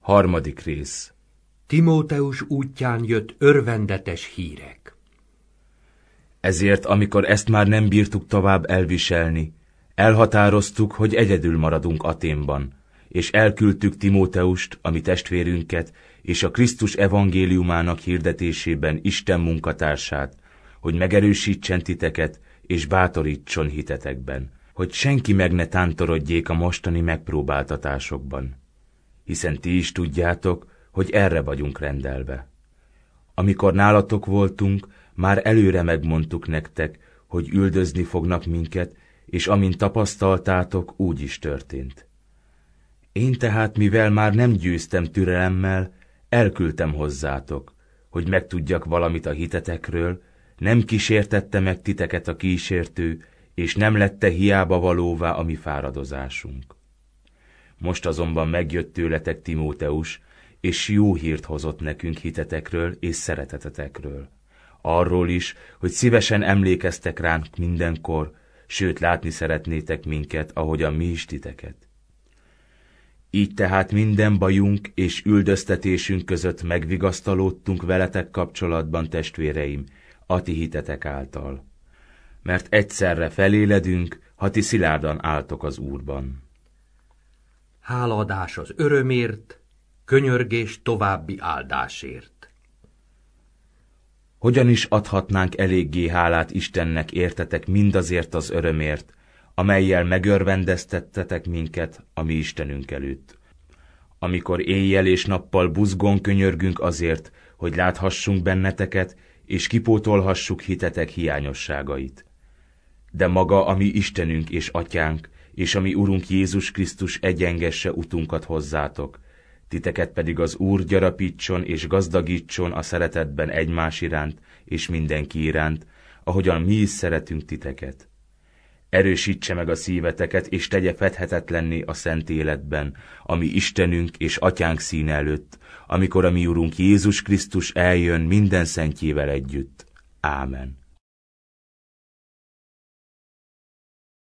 Harmadik rész. Timóteus útján jött örvendetes hírek. Ezért, amikor ezt már nem bírtuk tovább elviselni, elhatároztuk, hogy egyedül maradunk Athénban, és elküldtük Timóteust, a mi testvérünket, és a Krisztus evangéliumának hirdetésében Isten munkatársát, hogy megerősítsen titeket, és bátorítson hitetekben, hogy senki meg ne tántorodjék a mostani megpróbáltatásokban. Hiszen ti is tudjátok, hogy erre vagyunk rendelve. Amikor nálatok voltunk, már előre megmondtuk nektek, hogy üldözni fognak minket, és amint tapasztaltátok, úgy is történt. Én tehát, mivel már nem győztem türelemmel, elküldtem hozzátok, hogy megtudjak valamit a hitetekről, nem kísértette meg titeket a kísértő, és nem lette hiába valóvá a mi fáradozásunk. Most azonban megjött tőletek Timóteus, és jó hírt hozott nekünk hitetekről és szeretetetekről. Arról is, hogy szívesen emlékeztek ránk mindenkor, sőt látni szeretnétek minket, ahogyan mi is titeket. Így tehát minden bajunk és üldöztetésünk között megvigasztalódtunk veletek kapcsolatban, testvéreim, a ti hitetek által. Mert egyszerre feléledünk, ha ti szilárdan álltok az Úrban. Hálaadás az örömért, könyörgés további áldásért. Hogyan is adhatnánk eléggé hálát Istennek értetek mindazért az örömért, amellyel megörvendeztettetek minket a mi Istenünk előtt. Amikor éjjel és nappal buzgón könyörgünk azért, hogy láthassunk benneteket, és kipótolhassuk hitetek hiányosságait. De maga a mi Istenünk és Atyánk, és a mi Urunk Jézus Krisztus egyengesse utunkat hozzátok, titeket pedig az Úr gyarapítson és gazdagítson a szeretetben egymás iránt és mindenki iránt, ahogyan mi is szeretünk titeket. Erősítse meg a szíveteket, és tegye fedhetetlenné a szent életben, ami Istenünk és Atyánk színe előtt, amikor a mi Urunk Jézus Krisztus eljön minden szentjével együtt. Ámen.